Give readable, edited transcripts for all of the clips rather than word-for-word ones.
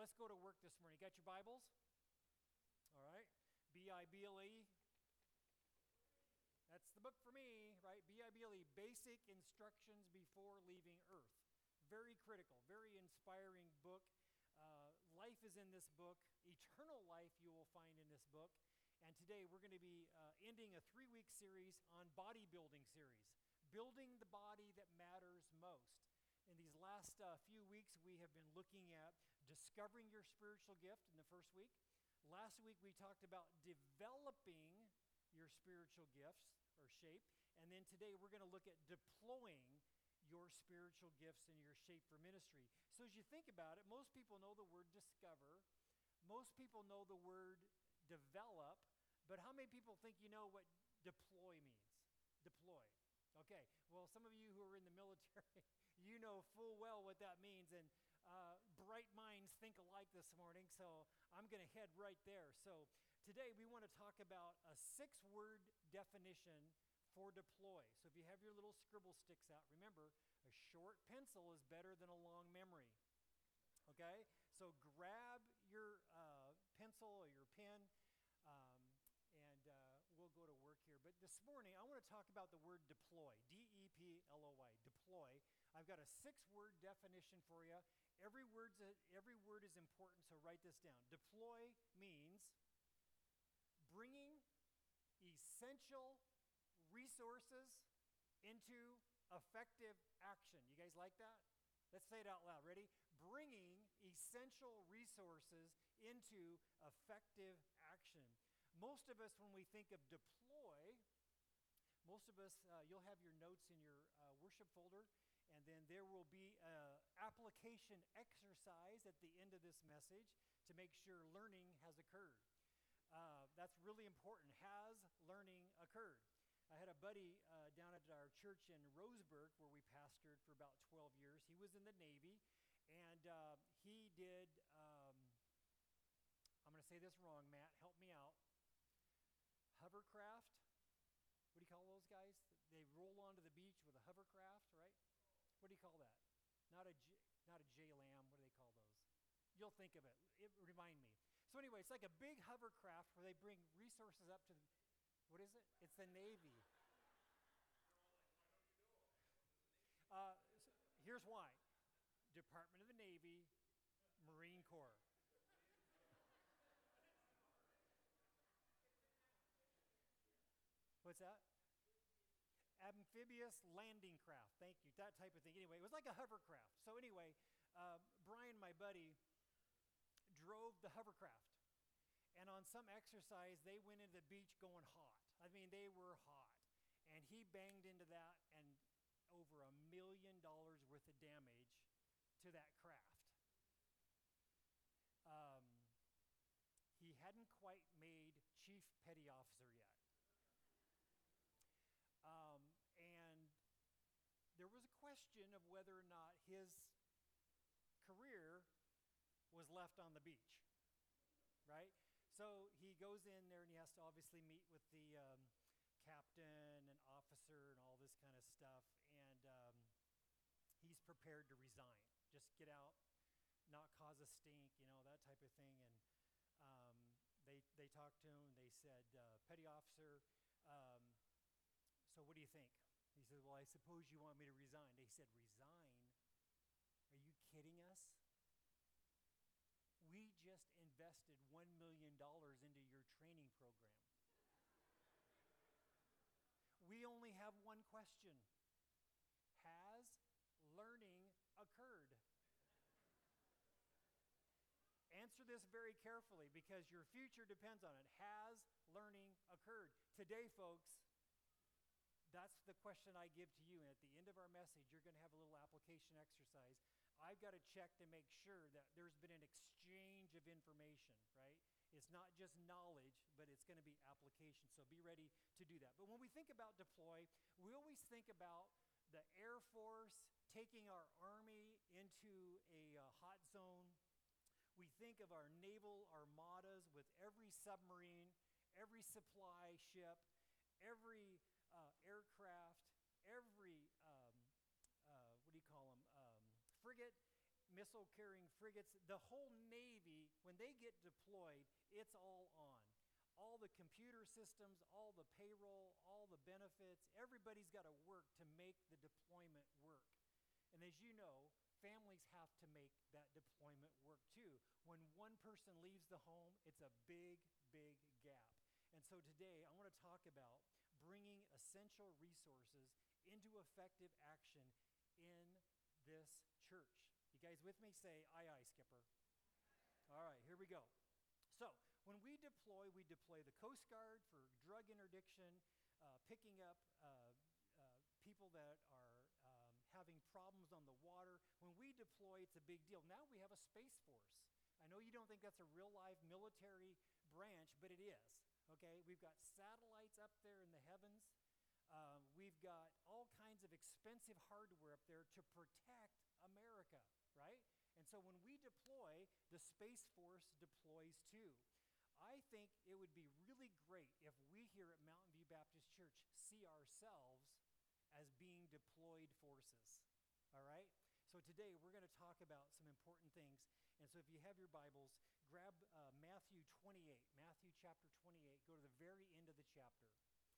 let's go to work this morning. You got your Bibles? All right. B-I-B-L-E. That's the book for me, right? B-I-B-L-E, Basic Instructions Before Leaving Earth. Very critical, very inspiring book. Life is in this book. Eternal life you will find in this book. And today we're going to be ending a 3-week series on bodybuilding series, building the body that matters most. In these last few weeks, we have been looking at discovering your spiritual gift in the first week. Last week, we talked about developing your spiritual gifts or shape. And then today, we're going to look at deploying your spiritual gifts and your shape for ministry. So as you think about it, most people know the word discover. Most people know the word develop. But how many people think you know what deploy means? Deploy. Okay, well, some of you who are in the military, you know full well what that means, and bright minds think alike this morning, so I'm going to head right there. So today we want to talk about a 6-word definition for deploy. So if you have your little scribble sticks out, remember, a short pencil is better than a long memory. Okay, so grab your pencil or your pen, and we'll go to work here. But this morning, I want to talk about the word deploy, D-E-P-L-O-Y, deploy. I've got a 6-word definition for you. Every word is important, so write this down. Deploy means bringing essential resources into effective action. You guys like that? Let's say it out loud. Ready? Bringing essential resources into effective action. Most of us, when we think of deploy, you'll have your notes in your worship folder, and then there will be an application exercise at the end of this message to make sure learning has occurred. That's really important. Has learning occurred? I had a buddy down at our church in Roseburg where we pastored for about 12 years. He was in the Navy, and he did, I'm going to say this wrong, Matt, help me out. Hovercraft. What do you call those guys? They roll onto the beach with a hovercraft, right? What do you call that? Not a J-Lam. What do they call those? You'll think of it. Remind me. So anyway, it's like a big hovercraft where they bring resources up to the, what is it? It's the Navy. So here's why. Department of the Navy, Marine Corps. What's that? Amphibious landing craft. Thank you. That type of thing. Anyway, it was like a hovercraft. So anyway, Brian, my buddy, drove the hovercraft. And on some exercise, they went into the beach going hot. I mean, they were hot. And he banged into that, and over $1 million worth of damage to that craft. He hadn't quite made Chief Petty Officer yet. And there was a question of whether or not his career was left on the beach, right? So he goes in there and he has to obviously meet with the captain and officer and all this kind of stuff, and he's prepared to resign. Just get out, not cause a stink, that type of thing. And they talked to him and they said, Petty Officer, so what do you think? He said, well, I suppose you want me to resign. They said, resign? Are you kidding us? We just invested $1 million into your training program. We only have one question. Has learning occurred? Answer this very carefully because your future depends on it. Has learning occurred? Today, folks, that's the question I give to you. And at the end of our message, you're going to have a little application exercise. I've got to check to make sure that there's been an exchange of information, right? It's not just knowledge, but it's going to be application. So be ready to do that. But when we think about deploy, we always think about the Air Force taking our Army into a hot zone. We think of our naval armadas with every submarine, every supply ship, every aircraft, every, frigate, missile-carrying frigates, the whole Navy, when they get deployed, it's all on. All the computer systems, all the payroll, all the benefits, everybody's got to work to make the deployment work. And as you know, families have to make that deployment work too. When one person leaves the home, it's a big, big gap. And so today, I want to talk about bringing essential resources into effective action in this church. You guys with me? Say, aye, aye, Skipper. All right, here we go. So, when we deploy the Coast Guard for drug interdiction, picking up people that are having problems on the water. When we deploy, it's a big deal. Now we have a Space Force. I know you don't think that's a real live military branch, but it is. Okay, we've got satellites up there in the heavens. We've got all kinds of expensive hardware up there to protect America, right? And so when we deploy, the Space Force deploys too. I think it would be really great if we here at Mountain View Baptist Church see ourselves as being deployed forces, all right? So today we're going to talk about some important things. And so if you have your Bibles, grab Matthew 28, Matthew chapter 28, go to the very end of the chapter.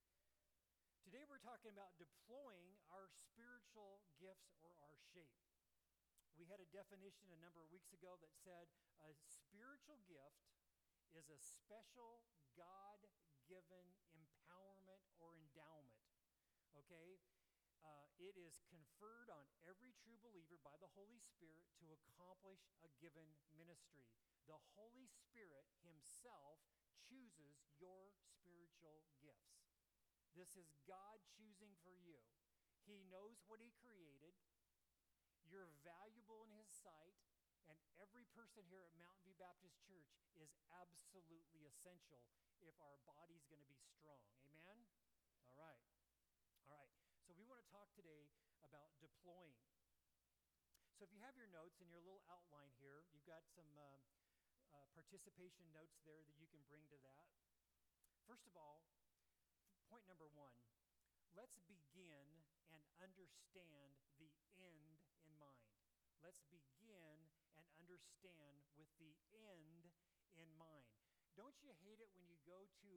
Today we're talking about deploying our spiritual gifts or our shape. We had a definition a number of weeks ago that said a spiritual gift is a special God-given empowerment or endowment, okay? It is conferred on every true believer by the Holy Spirit to accomplish a given ministry. The Holy Spirit himself chooses your spiritual gifts. This is God choosing for you. He knows what he created. You're valuable in his sight. And every person here at Mountain View Baptist Church is absolutely essential if our body's going to be strong. Amen? All right. All right. So we want to talk today about deploying. So if you have your notes in your little outline here, you've got some participation notes there that you can bring to that. First of all, point number one, let's begin and understand the end in mind. Let's begin and understand with the end in mind. Don't you hate it when you go to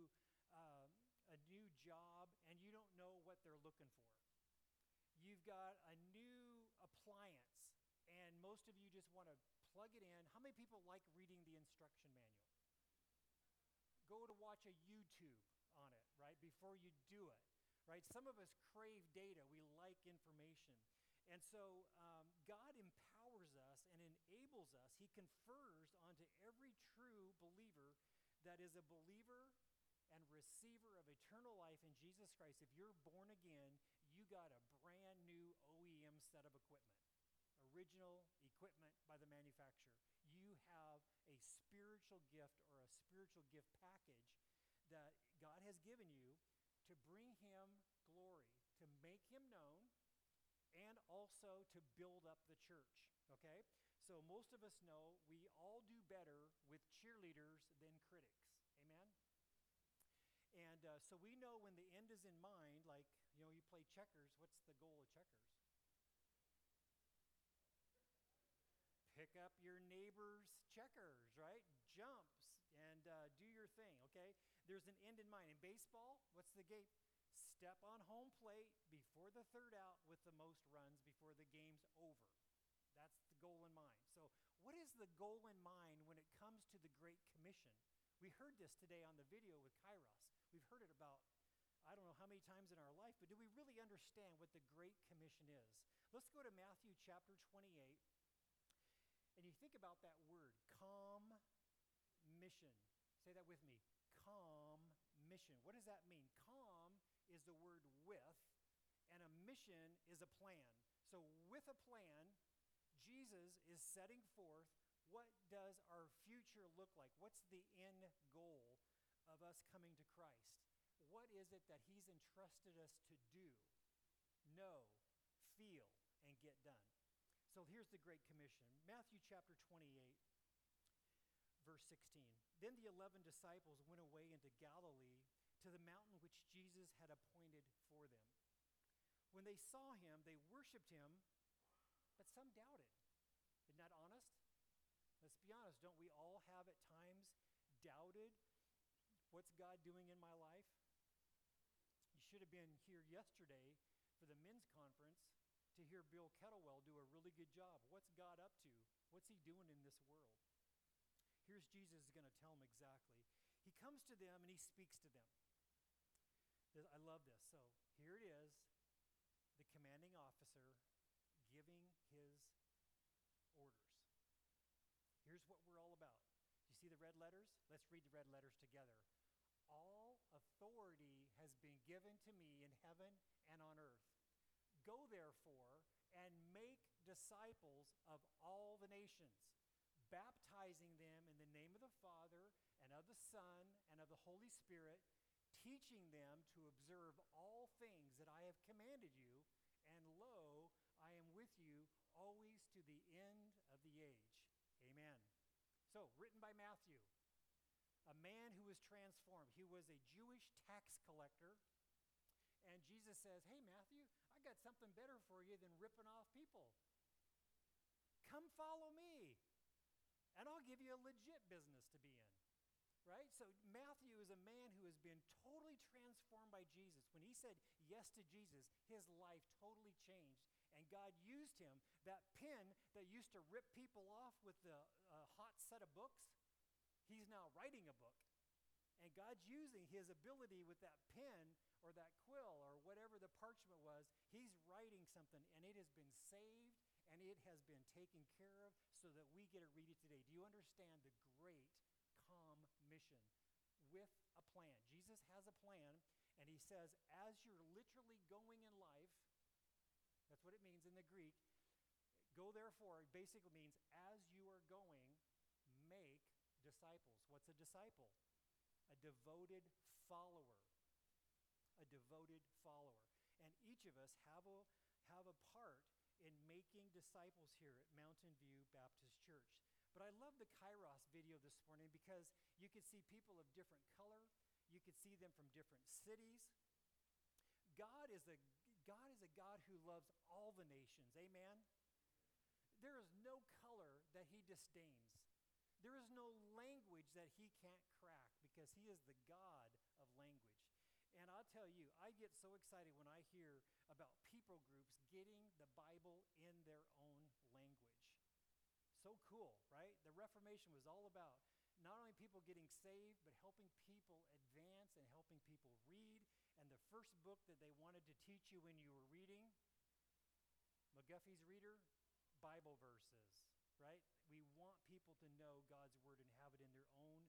a new job and you don't know what they're looking for? You've got a new appliance and most of you just want to plug it in. How many people like reading the instruction manual? Go to watch a YouTube on it, right, before you do it, right? Some of us crave data. We like information. And so God empowers us and enables us. He confers onto every true believer that is a believer and receiver of eternal life in Jesus Christ. If you're born again, you got a brand new OEM set of equipment, original equipment by the manufacturer. You have a spiritual gift or a spiritual gift package that God has given you to bring him glory, to make him known, and also to build up the church, okay? So most of us know we all do better with cheerleaders than critics, amen? And so we know when the end is in mind, like, you know, you play checkers, what's the goal of checkers? Pick up your neighbor's checkers, right? Jumps and do your thing, okay? There's an end in mind. In baseball, what's the game? Step on home plate before the third out with the most runs before the game's over. That's the goal in mind. So what is the goal in mind when it comes to the Great Commission? We heard this today on the video with Kairos. We've heard it about, I don't know how many times in our life, but do we really understand what the Great Commission is? Let's go to Matthew chapter 28, and you think about that word, mission. Say that with me, mission. What does that mean? Is the word with, and a mission is a plan. So with a plan, Jesus is setting forth what does our future look like? What's the end goal of us coming to Christ? What is it that he's entrusted us to do, know, feel, and get done? So here's the Great Commission. Matthew chapter 28, verse 16. Then the 11 disciples went away into Galilee to the mountain which Jesus had appointed for them. When they saw him, they worshiped him, but some doubted. Isn't that honest? don't we all have at times doubted, what's God doing in my life? You should have been here yesterday for the men's conference to hear Bill Kettlewell do a really good job. What's God up to? What's he doing in this world? Here's Jesus is going to tell them exactly. He comes to them and he speaks to them. I love this. So here it is, the commanding officer giving his orders. Here's what we're all about. Do you see the red letters? Let's read the red letters together. All authority has been given to me in heaven and on earth. Go therefore and make disciples of all the nations, baptizing them in the name of the Father and of the Son and of the Holy Spirit, teaching them to observe all things that I have commanded you, and lo, I am with you always to the end of the age. Amen. So, written by Matthew, a man who was transformed. He was a Jewish tax collector, and Jesus says, hey, Matthew, I got something better for you than ripping off people. Come follow me, and I'll give you a legit business to be in. Right? So Matthew is a man who has been totally transformed by Jesus. When he said yes to Jesus, his life totally changed. And God used him. That pen that used to rip people off with the hot set of books, he's now writing a book. And God's using his ability with that pen or that quill or whatever the parchment was. He's writing something, and it has been saved, and it has been taken care of so that we get to read it today. Do you understand the great mission with a plan? Jesus has a plan, and he says, as you're literally going in life, that's what it means in the Greek. Go therefore basically means as you are going, make disciples. What's a disciple? A devoted follower. A devoted follower. And each of us have a part in making disciples here at Mountain View Baptist Church. But I love the Kairos video this morning because you could see people of different color. You could see them from different cities. God is a God who loves all the nations. Amen? There is no color that he disdains. There is no language that he can't crack because he is the God of language. And I'll tell you, I get so excited when I hear about people groups getting the Bible in their own language. So cool, right? The Reformation was all about not only people getting saved, but helping people advance and helping people read. And the first book that they wanted to teach you when you were reading, McGuffey's Reader, Bible verses, right? We want people to know God's word and have it in their own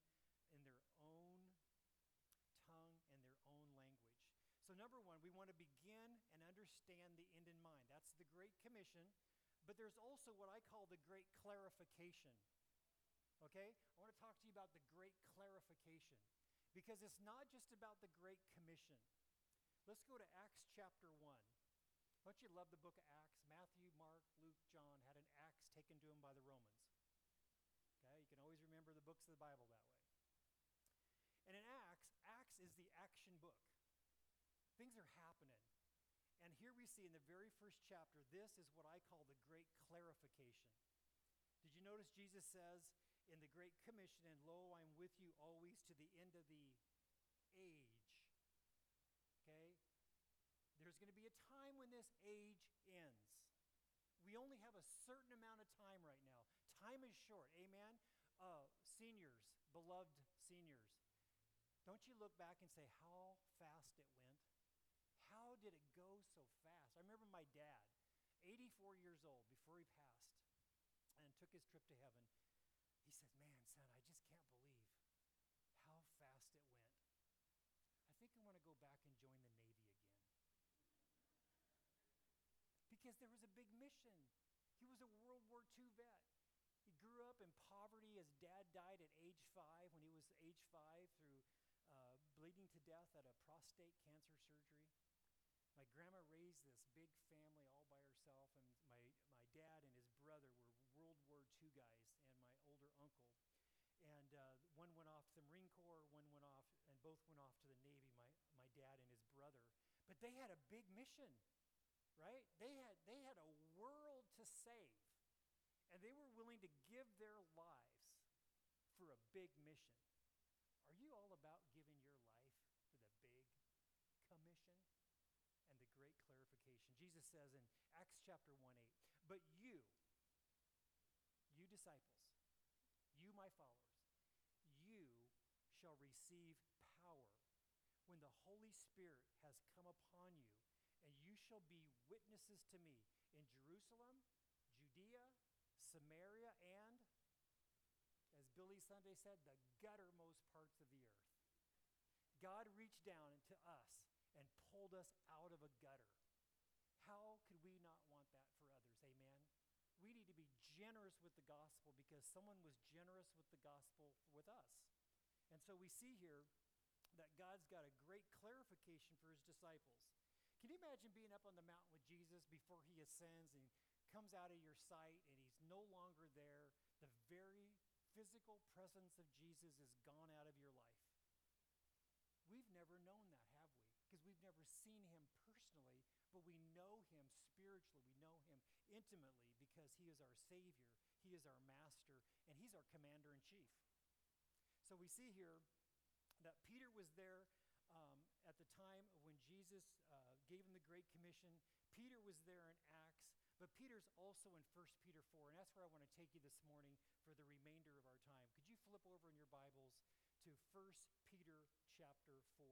tongue and their own language. So number one, we want to begin and understand the end in mind. That's the Great Commission. But there's also what I call the great clarification. Okay? I want to talk to you about the great clarification because it's not just about the Great Commission. Let's go to Acts chapter 1. Don't you love the book of Acts? Matthew, Mark, Luke, John had an axe taken to them by the Romans. Okay? You can always remember the books of the Bible that way. And in Acts is the action book. Things are happening. And here we see in the very first chapter, this is what I call the great clarification. Did you notice Jesus says in the Great Commission, and lo, I'm with you always to the end of the age. Okay? There's going to be a time when this age ends. We only have a certain amount of time right now. Time is short. Amen? Seniors, beloved seniors, don't you look back and say how fast it went? How did it go so fast? I remember my dad, 84 years old, before he passed and took his trip to heaven. He said, man, son, I just can't believe how fast it went. I think I want to go back and join the Navy again. Because there was a big mission. He was a World War II vet. He grew up in poverty. His dad died at age 5, when he was age 5, through bleeding to death at a prostate cancer surgery. My grandma raised this big family all by herself, and my dad and his brother were World War II guys, and my older uncle. And one went off to the Marine Corps, one went off, and both went off to the Navy, my dad and his brother. But they had a big mission, right? They had a world to save, and they were willing to give their lives big mission. Are you all about giving your life for the big commission and the great clarification? Jesus says in Acts chapter 1:8, but you disciples, you my followers, you shall receive power when the Holy Spirit has come upon you, and you shall be witnesses to me in Jerusalem, Judea, Samaria, and, as Billy Sunday said, the guttermost parts of the earth. God reached down to us and pulled us out of a gutter. How could we not want that for others? Amen? We need to be generous with the gospel because someone was generous with the gospel with us. And so we see here that God's got a great clarification for his disciples. Can you imagine being up on the mountain with Jesus before he ascends and comes out of your sight and he's no longer there? The very physical presence of Jesus is gone out of your life. We've never known that, have we? Because we've never seen him personally, but we know him spiritually. We know him intimately because he is our Savior, he is our Master, and he's our Commander-in-Chief. So we see here that Peter was there at the time when Jesus gave him the Great Commission. Peter was there in Acts, but Peter's also in 1 Peter 4, and that's where I want to take you this morning for the remainder of our time. Could you flip over in your Bibles to 1 Peter chapter 4.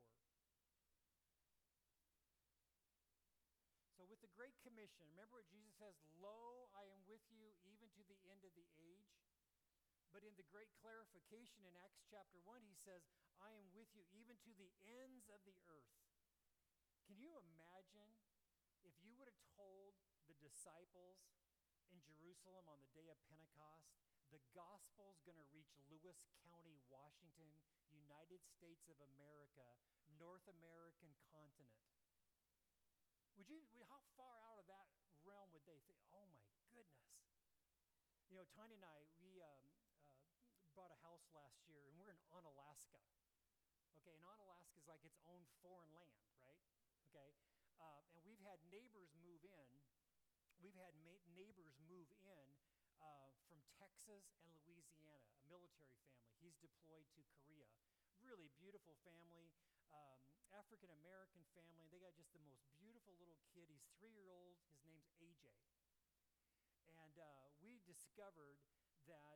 So with the Great Commission, remember what Jesus says, lo, I am with you even to the end of the age. But in the great clarification in Acts chapter 1, he says, I am with you even to the ends of the earth. Can you imagine if you would have told the disciples in Jerusalem on the day of Pentecost, the gospel's going to reach Lewis County, Washington, United States of America, North American continent? How far out of that realm would they think? Oh my goodness. You know, Tanya and I, we bought a house last year, and we're in Onalaska. Okay, and Onalaska is like its own foreign land, right? Okay, and we've had neighbors move in. We've had neighbors move in from Texas and Louisiana, a military family. He's deployed to Korea. Really beautiful family, African-American family. They got just the most beautiful little kid. He's 3-year-old. His name's AJ. And we discovered that,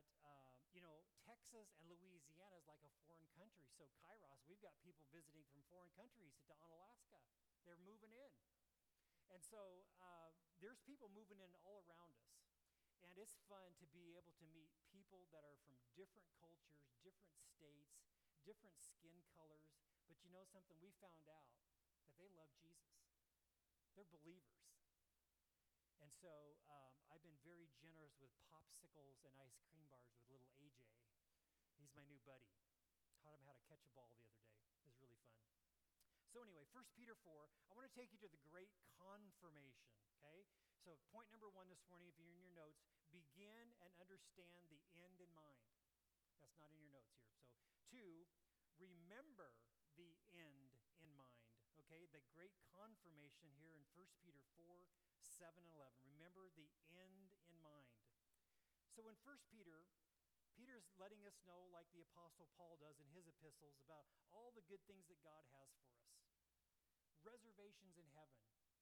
Texas and Louisiana is like a foreign country. So Kairos, we've got people visiting from foreign countries to Onalaska. They're moving in. And so there's people moving in all around us. And it's fun to be able to meet people that are from different cultures, different states, different skin colors. But you know something? We found out that they love Jesus. They're believers. And so I've been very generous with popsicles and ice cream bars with little AJ. He's my new buddy. Taught him how to catch a ball the other day. It was really fun. So anyway, 1 Peter 4, I want to take you to the great confirmation, okay? So point number 1 this morning, if you're in your notes, begin and understand the end in mind. That's not in your notes here. So 2, remember the end in mind, okay? The great confirmation here in 1 Peter 4, 7 and 11. Remember the end in mind. So in 1 Peter, Peter's letting us know, like the Apostle Paul does in his epistles, about all the good things that God has for us. Reservations in heaven,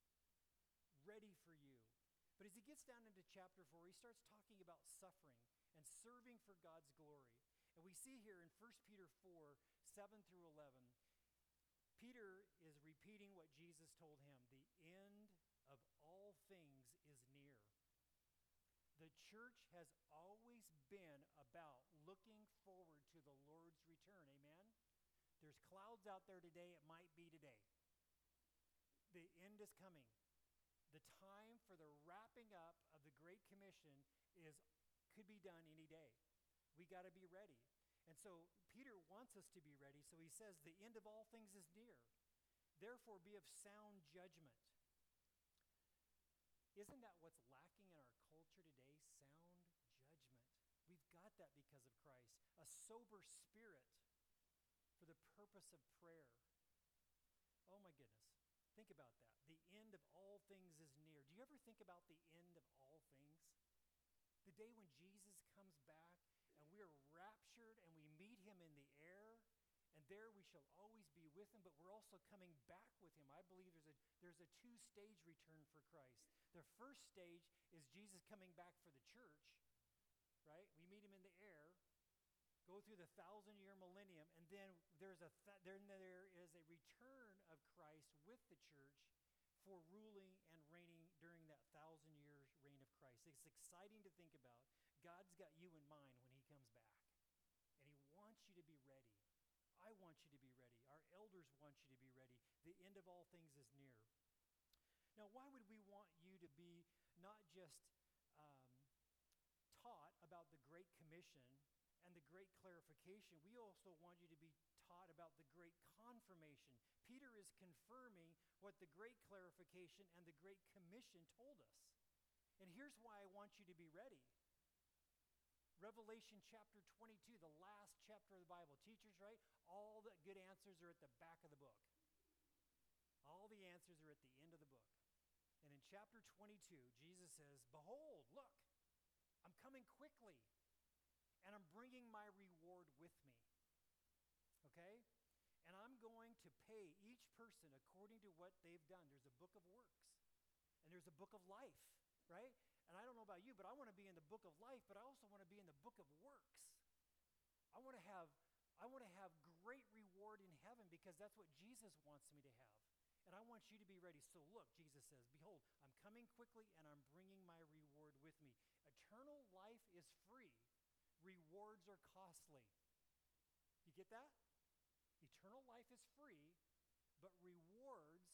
ready for you. But as he gets down into chapter 4, he starts talking about suffering and serving for God's glory. And we see here in 1 Peter 4, 7 through 11, Peter is repeating what Jesus told him. The end of all things is near. The church has always been about looking forward to the Lord's return. Amen? There's clouds out there today. It might be today. The end is coming. The time for the wrapping up of the Great Commission could be done any day. We got to be ready. And so Peter wants us to be ready. So he says, the end of all things is near. Therefore, be of sound judgment. Isn't that what's lacking in our culture today? Sound judgment. We've got that because of Christ. A sober spirit for the purpose of prayer. Oh my goodness. Think about that. The end of all things is near. Do you ever think about the end of all things? The day when Jesus comes back and we are raptured and we meet And there we shall always be with him, but we're also coming back with him. I believe there's a two-stage return for Christ. The first stage is Jesus coming back for the church, right? We meet him in the air, go through the 1,000-year millennium, and then there is a return of Christ with the church for ruling and reigning during that 1,000 years reign of Christ. It's exciting to think about. God's got you in mind when he comes back, and he wants you to be ready. I want you to be ready. Our elders want you to be ready. The end of all things is near. Now, why would we want you to be not just taught about the Great Commission and the great clarification? We also want you to be taught about the great confirmation. Peter is confirming what the great clarification and the great commission told us. And here's why I want you to be ready. Revelation chapter 22, the last chapter of the Bible. Teachers, right? All the good answers are at the back of the book. All the answers are at the end of the book. And in chapter 22, Jesus says, "Behold, look, I'm coming quickly, and I'm bringing my reward with me." Okay? And I'm going to pay each person according to what they've done. There's a book of works, and there's a book of life, right? And I don't know about you, but I want to be in the book of life, but I also want to be in the book of works. I want to have great reward in heaven because that's what Jesus wants me to have. And I want you to be ready. So look, Jesus says, "Behold, I'm coming quickly, and I'm bringing my reward with me." Eternal life is free. Rewards are costly. You get that? Eternal life is free, but rewards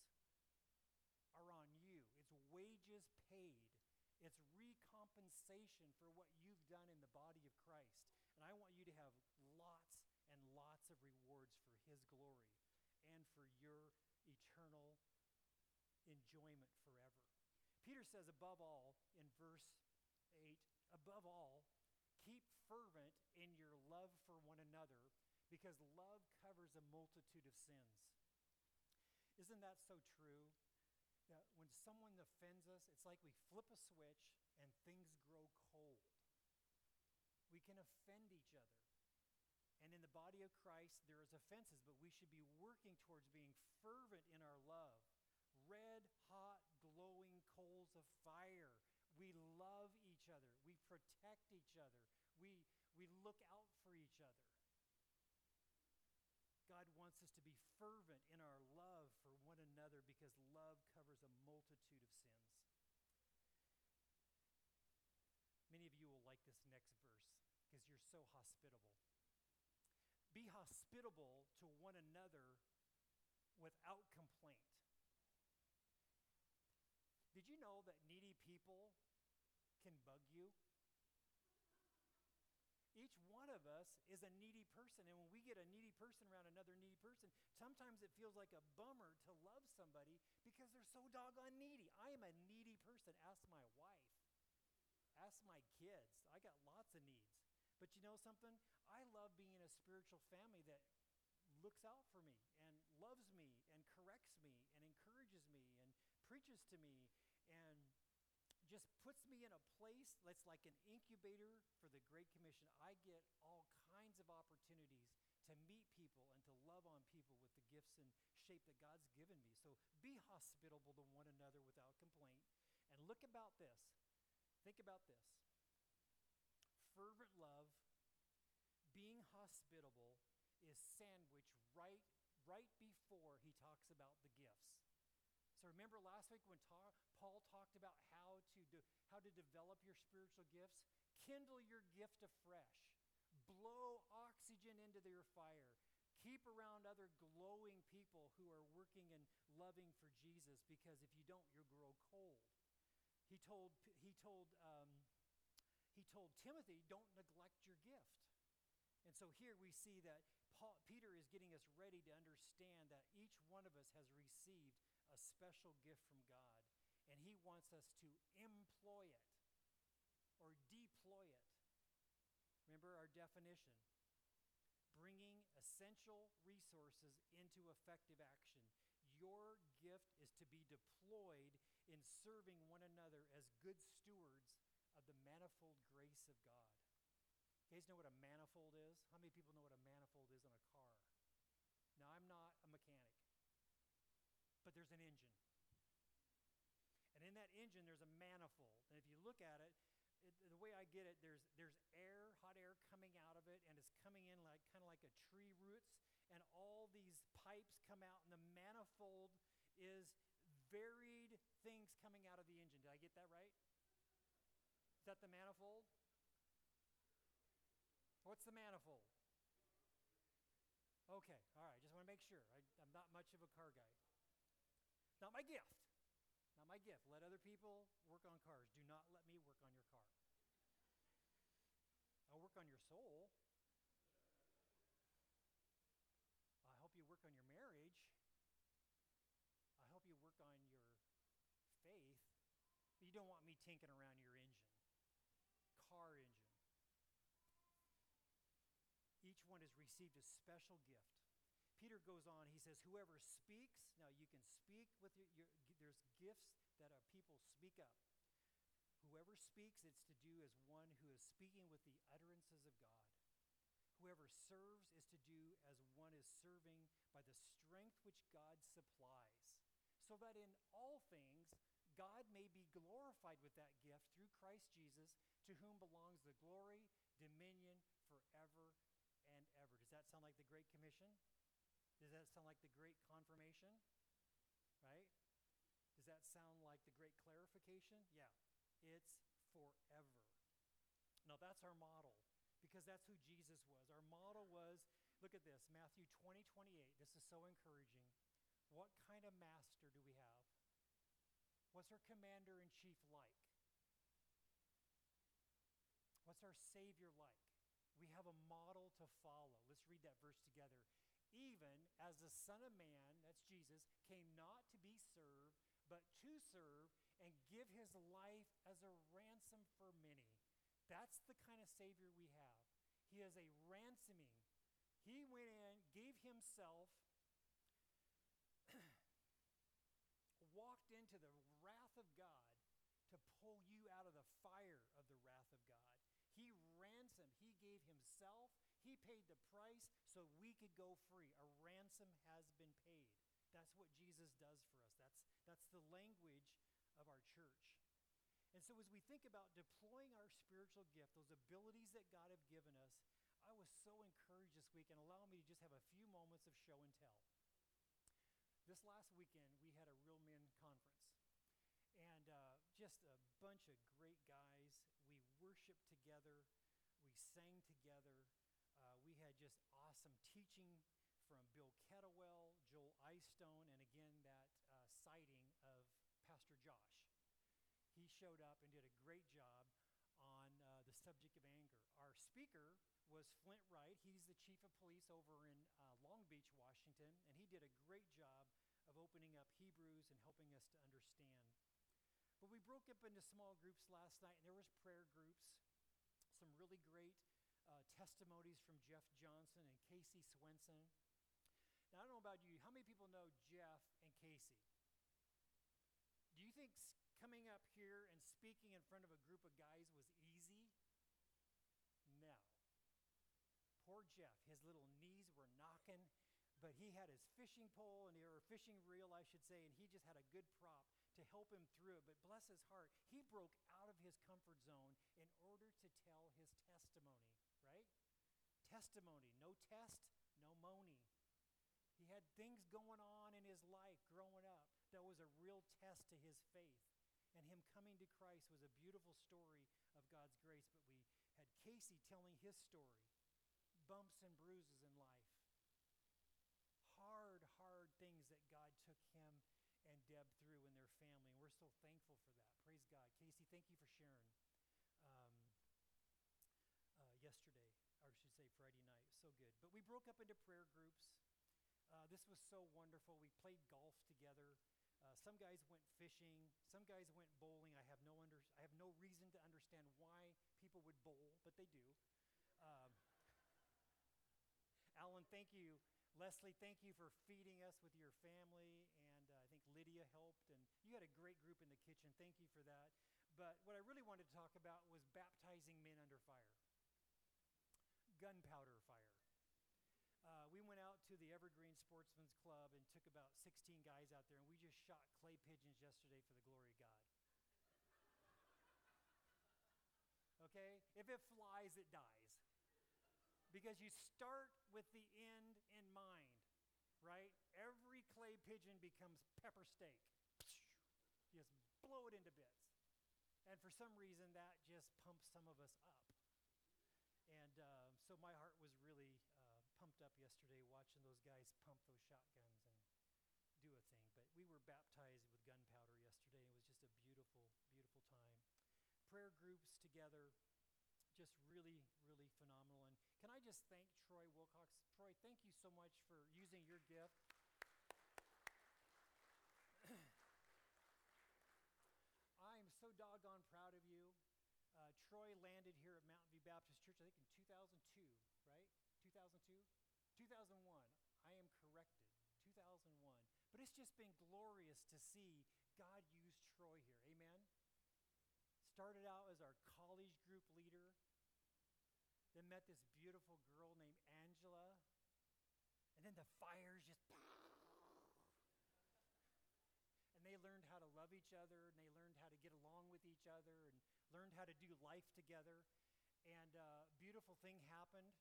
are on you. It's wages paid. It's recompensation for what you've done in the body of Christ. And I want you to have lots and lots of rewards for his glory and for your eternal enjoyment forever. Peter says, above all, in verse 8, above all, keep fervent in your love for one another, because love covers a multitude of sins. Isn't that so true? That when someone offends us, it's like we flip a switch and things grow cold. We can offend each other. And in the body of Christ, there is offenses, but we should be working towards being fervent in our love. Red, hot, glowing coals of fire. We love each other. We protect each other. We look out for each other. God wants us to be fervent in our love for one another because love covers a multitude of sins. Many of you will like this next verse because you're so hospitable. Be hospitable to one another without complaint. Did you know that needy people can bug you? Each one of us is a needy person, and when we get a needy person around another needy person, sometimes it feels like a bummer to love somebody because they're so doggone needy. I am a needy person. Ask my wife. Ask my kids. I got lots of needs. But you know something? I love being in a spiritual family that looks out for me and loves me and corrects me and encourages me and preaches to me and just puts me in a place that's like an incubator for the Great Commission. I get all kinds of opportunities to meet people and to love on people with the gifts and shape that God's given me. So be hospitable to one another without complaint. And look about this. Think about this. Fervent love, being hospitable, is sandwiched right before he talks about the gifts. So remember last week when Paul talked about how to develop your spiritual gifts? Kindle your gift afresh. Blow oxygen into your fire. Keep around other glowing people who are working and loving for Jesus, because if you don't, you'll grow cold. He told Timothy, don't neglect your gift. And so here we see that Peter is getting us ready to understand that each one of us has received a special gift from God, and he wants us to employ it or deploy it. Remember our definition: bringing essential resources into effective action. Your gift is to be deployed in serving one another as good stewards of the manifold grace of God. You guys know what a manifold is? How many people know what a manifold is on a car? there's an engine. And in that engine, there's a manifold. And if you look at it, the way I get it, there's air, hot air coming out of it, and it's coming in like kind of like a tree roots, and all these pipes come out, and the manifold is varied things coming out of the engine. Did I get that right? Is that the manifold? What's the manifold? Okay, all right, just want to make sure. I'm not much of a car guy. Not my gift. Not my gift. Let other people work on cars. Do not let me work on your car. I'll work on your soul. I hope you work on your marriage. I hope you work on your faith. But you don't want me tinkering around your engine. Car engine. Each one has received a special gift. Peter goes on, he says, whoever speaks, now you can speak with there's gifts that people speak up. Whoever speaks, it's to do as one who is speaking with the utterances of God. Whoever serves is to do as one is serving by the strength which God supplies, so that in all things God may be glorified with that gift through Christ Jesus, to whom belongs the glory, dominion forever and ever. Does that sound like the Great Commission? Does that sound like the Great Confirmation? Right? Does that sound like the Great Clarification? Yeah, it's forever. Now that's our model, because that's who Jesus was. Our model was, look at this, Matthew 20:28. This is so encouraging. What kind of master do we have? What's our commander-in-chief like? What's our Savior like? We have a model to follow. Let's read that verse together. Even as the Son of Man, that's Jesus, came not to be served, but to serve and give his life as a ransom for many. That's the kind of Savior we have. He is a ransoming. He went in, gave himself, walked into the wrath of God to pull you out of the fire of the wrath of God. He ransomed. He gave himself. He paid the price so we could go free. A ransom has been paid. That's what Jesus does for us. That's the language of our church. And so as we think about deploying our spiritual gift, those abilities that God have given us, I was so encouraged this week, and allow me to just have a few moments of show and tell. This last weekend, we had a Real Men conference. And just a bunch of great guys. We worshiped together. We sang together. We had just awesome teaching from Bill Kettlewell, Joel Eystone, and again that sighting of Pastor Josh. He showed up and did a great job on the subject of anger. Our speaker was Flint Wright. He's the chief of police over in Long Beach, Washington, and he did a great job of opening up Hebrews and helping us to understand. But we broke up into small groups last night, and there was prayer groups, some really great testimonies from Jeff Johnson and Casey Swenson. Now, I don't know about you. How many people know Jeff and Casey? Do you think coming up here and speaking in front of a group of guys was easy? No. Poor Jeff. His little knees were knocking, but he had his fishing pole, or fishing reel, I should say, and he just had a good prop to help him through it. But bless his heart, he broke out of his comfort zone in order to tell his testimony, right? Testimony, no test, no moaning. He had things going on in his life growing up that was a real test to his faith. And him coming to Christ was a beautiful story of God's grace. But we had Casey telling his story, bumps and bruises in life. Hard things that God took him and Deb through in their family. And we're so thankful for that. Praise God. Casey, thank you for sharing yesterday, or I should say Friday night. So good. But we broke up into prayer groups. This was so wonderful. We played golf together. Some guys went fishing. Some guys went bowling. I have no reason to understand why people would bowl, but they do. Alan, thank you. Leslie, thank you for feeding us with your family, and I think Lydia helped, and you had a great group in the kitchen. Thank you for that. But what I really wanted to talk about was baptizing men under fire, gunpowder fire. We went out to the Evergreen Sportsman's Club and took about 16 guys out there, and we just shot clay pigeons yesterday for the glory of God. Okay? If it flies, it dies. Because you start with the end in mind, right? Every clay pigeon becomes pepper steak. You just blow it into bits. And for some reason, that just pumps some of us up. And so my heart was really pumped up yesterday watching those guys pump those shotguns and do a thing. But we were baptized with gunpowder yesterday. It was just a beautiful, beautiful time. Prayer groups together, just really, really phenomenal. And can I just thank Troy Wilcox? Troy, thank you so much for using your gift. I'm so doggone proud of you. Troy landed here at Mountain View Baptist Church, I think in 2002, right? 2002? 2001. I am corrected. 2001. But it's just been glorious to see God use Troy here. Amen? Started out as our college group leader, then met this beautiful girl named Angela, and then the fires just... And they learned how to love each other, and they learned how to get along with each other, and learned how to do life together. And a beautiful thing happened.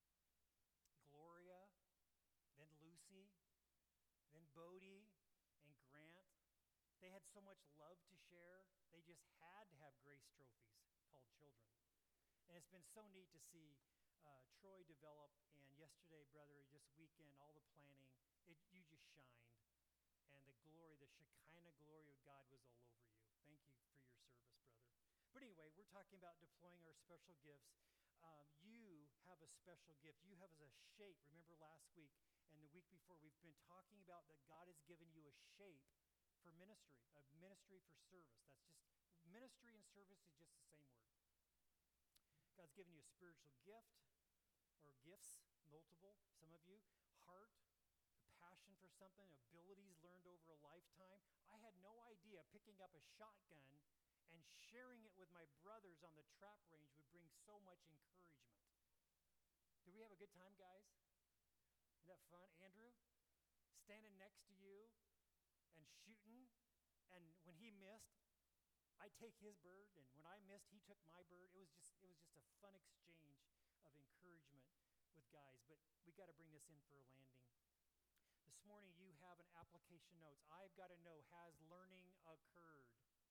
Gloria, then Lucy, then Bodie, and Grant. They had so much love to share. They just had to have grace trophies called children. And it's been so neat to see Troy develop. And yesterday, brother, this weekend, all the planning, you just shined. And the glory, the Shekinah glory of God was all over you. Thank you for your service, brother. But anyway, we're talking about deploying our special gifts. You have a special gift. You have as a shape. Remember last week and the week before, we've been talking about that God has given you a shape for ministry, a ministry for service. That's just, ministry and service is just the same word. God's given you a spiritual gift, or gifts, multiple, some of you, heart, passion for something, abilities learned over a lifetime. I had no idea picking up a shotgun and sharing it with my brothers on the trap range would bring so much encouragement. Did we have a good time, guys? Isn't that fun? Andrew, standing next to you and shooting, and when he missed, I take his bird, and when I missed, he took my bird. It was just a fun exchange of encouragement with guys, but we got to bring this in for a landing. This morning, you have an application notes. I've got to know, has learning occurred?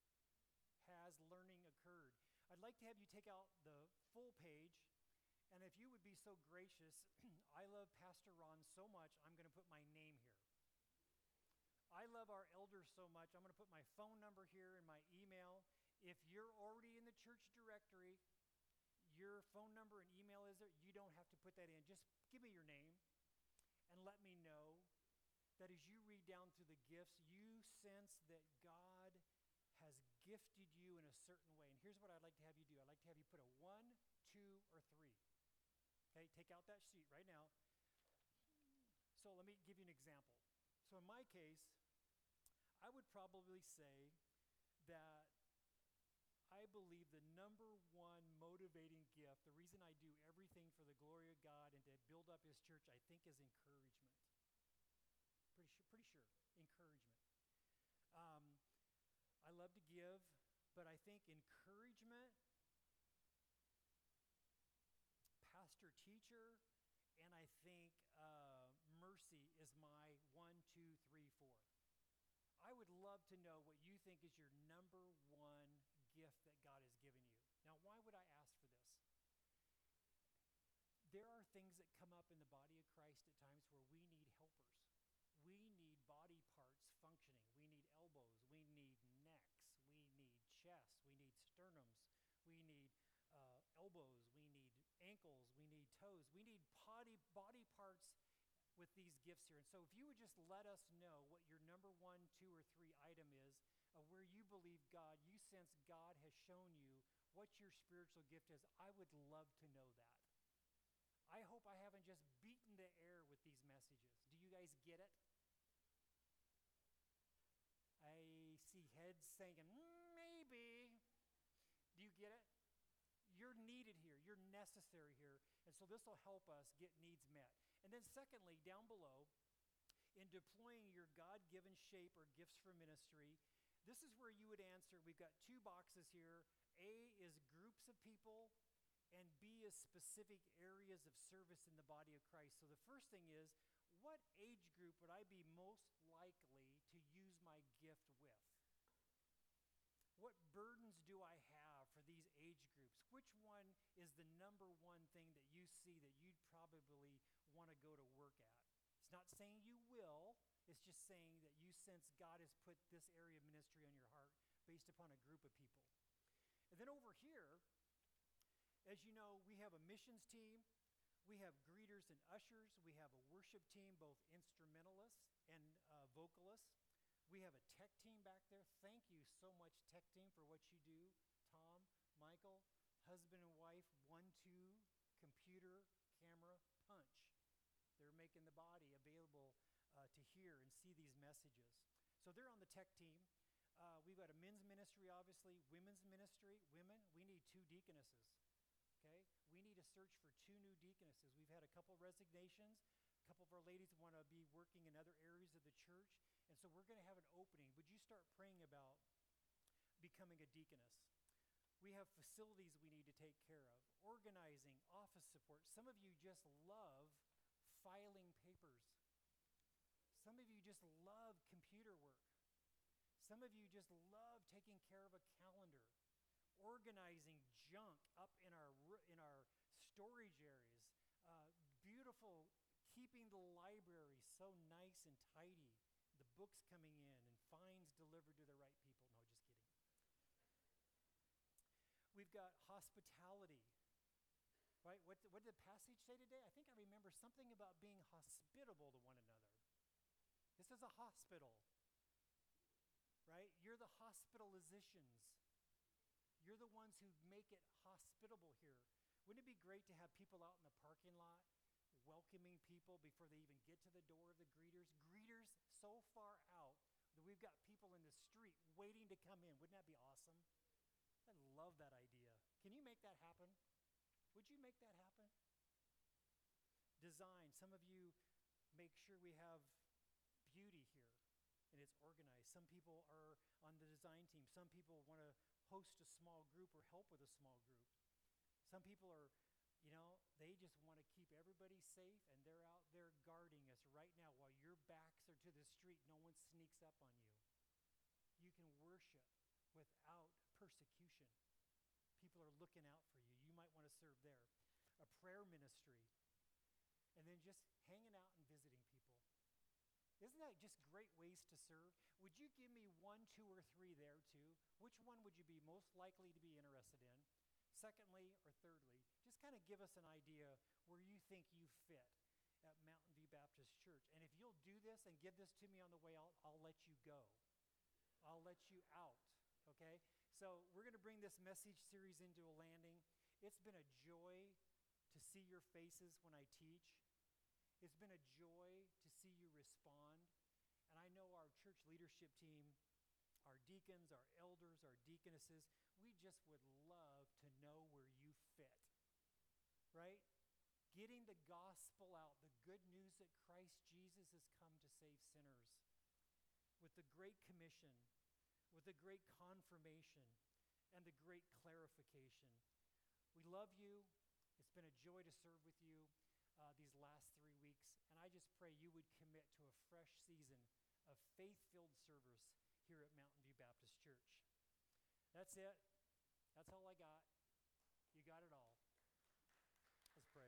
Has learning occurred? I'd like to have you take out the full page, and if you would be so gracious, I love Pastor Ron so much, I'm going to put my name here. I love our elders so much, I'm going to put my phone number here and my email. If you're already in the church directory, your phone number and email is there, you don't have to put that in. Just give me your name and let me know that as you read down through the gifts, you sense that God has gifted you in a certain way. And here's what I'd like to have you do. I'd like to have you put a 1, 2, or 3. Okay, take out that sheet right now. So let me give you an example. So in my case, I would probably say that I believe the number one motivating gift, the reason I do everything for the glory of God and to build up his church, I think is encouragement. Pretty sure, encouragement. I love to give, but I think encouragement, pastor, teacher, and I think mercy is my 1, 2, 3, 4. I would love to know what you think is your number one gift that God has given you. Now, why would I ask for this? There are things that come up in the body of Christ at times where we need helpers. We need body parts functioning. We need elbows. We need necks. We need chests. We need sternums. We need elbows. We need ankles. We need toes. We need body parts with these gifts here. And so if you would just let us know what your number 1, 2, or 3 item is, where you believe God, you sense God has shown you what your spiritual gift is, I would love to know that. I hope I haven't just beaten the air with these messages. Do you guys get it? I see heads saying, maybe. Do you get it? You're needed here. You're necessary here. And so this will help us get needs met. And then secondly, down below, in deploying your God-given shape or gifts for ministry, this is where you would answer. We've got two boxes here. A is groups of people, and B is specific areas of service in the body of Christ. So the first thing is, what age group would I be most likely to use my gift with? What burdens do I have for these age groups? Which one is the number one thing that you see that you'd probably want to go to work at? It's not saying you will. It's just saying that you sense God has put this area of ministry on your heart based upon a group of people. And then over here, as you know, we have a missions team. We have greeters and ushers. We have a worship team, both instrumentalists and vocalists. We have a tech team back there. Thank you so much, tech team, for what you do. Tom, Michael, husband and wife, 1-2, computer, camera, punch. They're making the body available to hear and see these messages. So they're on the tech team. We've got a men's ministry, obviously, women's ministry. Women, we need 2 deaconesses. Okay? We need to search for 2 new deaconesses. We've had a couple resignations. A couple of our ladies want to be working in other areas of the church. And so we're going to have an opening. Would you start praying about becoming a deaconess? We have facilities we need to take care of, organizing, office support. Some of you just love filing papers. Some of you just love computer work. Some of you just love taking care of a calendar, organizing junk up in our storage areas, beautiful, keeping the library so nice and tidy, the books coming in and fines delivered to the right people. No, just kidding. We've got hospitality, right? What did the passage say today? I think I remember something about being hospitable to one another. This is a hospital, right? You're the hospitalizicians. You're the ones who make it hospitable here. Wouldn't it be great to have people out in the parking lot welcoming people before they even get to the door of the greeters? Greeters so far out that we've got people in the street waiting to come in. Wouldn't that be awesome? I love that idea. Can you make that happen? Would you make that happen? Design. Some of you make sure we have beauty here and it's organized. Some people are on the design team. Some people want to host a small group or help with a small group. Some people are, they just want to keep everybody safe, and they're out there guarding us right now while your backs are to the street. No one sneaks up on you. You can worship without persecution. People are looking out for you. You might want to serve there. A prayer ministry. And then just hanging out and visiting people. Isn't that just great ways to serve? Would you give me 1, 2, or 3 there too? Which one would you be most likely to be interested in? Secondly, or thirdly, just kind of give us an idea where you think you fit at Mountain View Baptist Church. And if you'll do this and give this to me on the way, I'll let you go. I'll let you out, okay? So we're going to bring this message series into a landing. It's been a joy to see your faces when I teach. It's been a joy to see you respond. And I know our church leadership team, our deacons, our elders, our deaconesses, we just would love to know where you fit, right? Getting the gospel out, the good news that Christ Jesus has come to save sinners, with the Great Commission, with the great confirmation, and the great clarification. We love you. It's been a joy to serve with you these last 3 weeks, and I just pray you would commit to a fresh season of faith-filled service here at Mountain View Baptist Church. That's it. That's all I got. You got it all. Let's pray.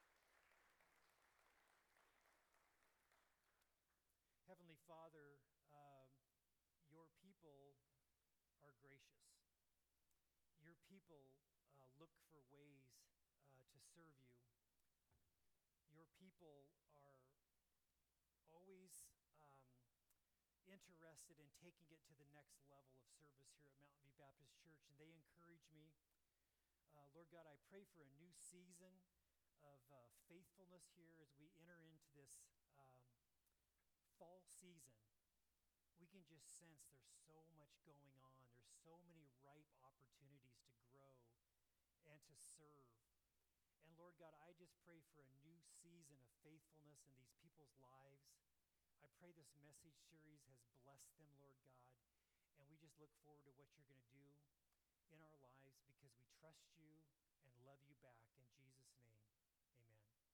Heavenly Father, your people are gracious. Your people look for ways to serve you. Your people are always interested in taking it to the next level of service here at Mountain View Baptist Church, and they encourage me. Lord God, I pray for a new season of faithfulness here as we enter into this fall season. We can just sense there's so much going on. There's so many ripe opportunities to grow and to serve. And Lord God, I just pray for a new season of faithfulness us in these people's lives. I pray this message series has blessed them, Lord God, and we just look forward to what you're going to do in our lives because we trust